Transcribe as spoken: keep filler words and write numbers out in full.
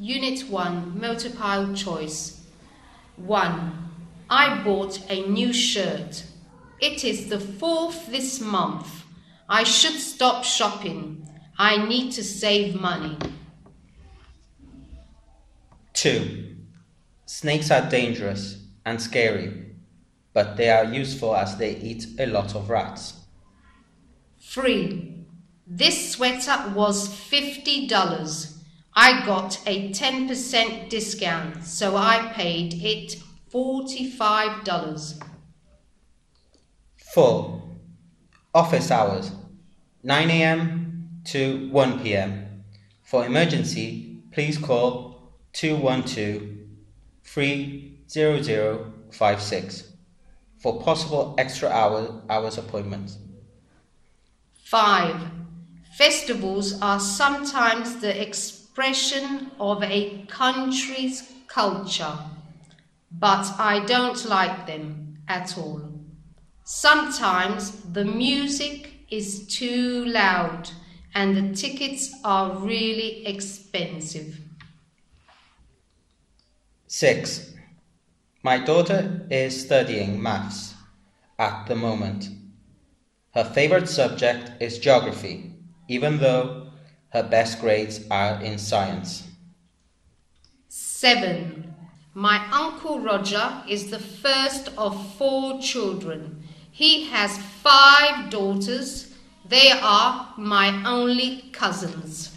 Unit one, multiple choice. one. I bought a new shirt. It is the fourth this month. I should stop shopping. I need to save money. two. Snakes are dangerous and scary, but they are useful as they eat a lot of rats. three. This sweater was fifty dollars. I got a ten percent discount, so I paid it forty-five dollars. four. Office hours, nine a m to one p m For emergency, please call two one two, three zero zero five six for possible extra hour, hours appointments. five. Festivals are sometimes the expression of a country's culture, but I don't like them at all. Sometimes the music is too loud and the tickets are really expensive. six. My daughter is studying maths at the moment. Her favorite subject is geography, even though her best grades are in science. seven. My Uncle Roger is the first of four children. He has five daughters. They are my only cousins.